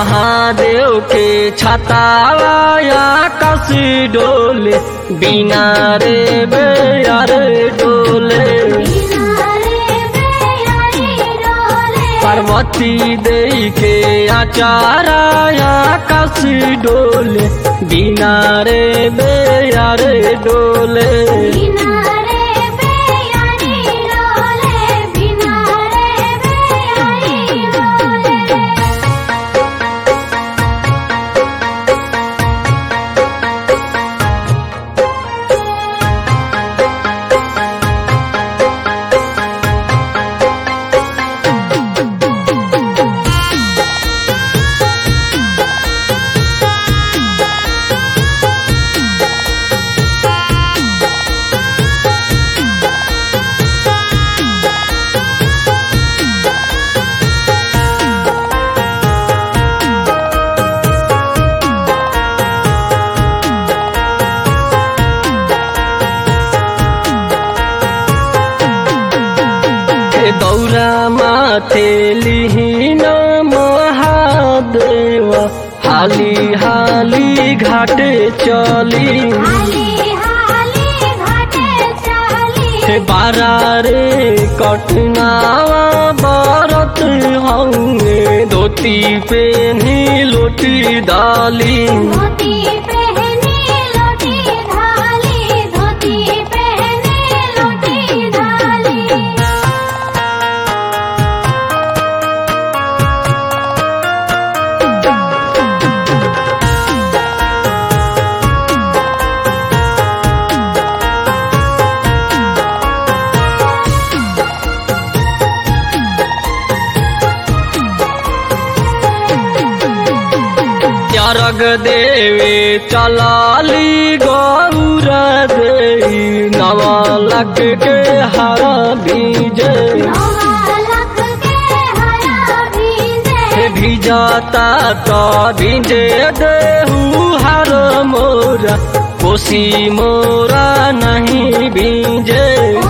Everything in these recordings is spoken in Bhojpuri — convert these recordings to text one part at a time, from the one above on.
महादेव के छताया आकाश डोले बिना रे बेयार डोले पार्वती देई के आचाराया आकाश डोले बिना रे बेयार डोले दौरा माथे लिहिन महादेव हाली हाली घाटे चली बारा रे कटनावा बरत होंगे धोती पेनी लोटी डाली अर्घ देवे चलाली गौर देई नवलख के हर बीजे भिजाता तो भिजे देहू हर मोरा कोसी मोरा नहीं भीजे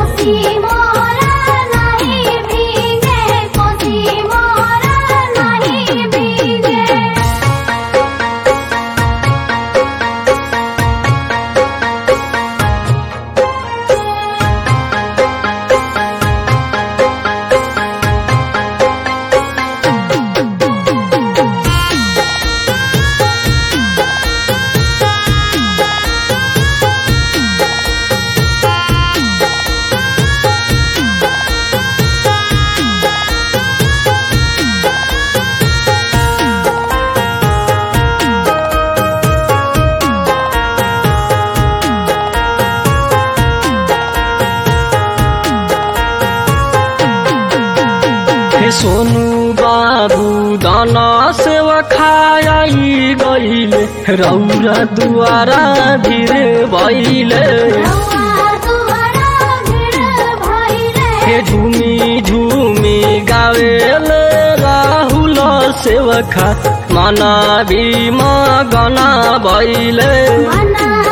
सोनू बाबू दाना सेवा खाई गईले रौरा दुआरा भीड़ भइले झूमी झूमी गावेले राहुल सेवखा मना भी मगना भइले।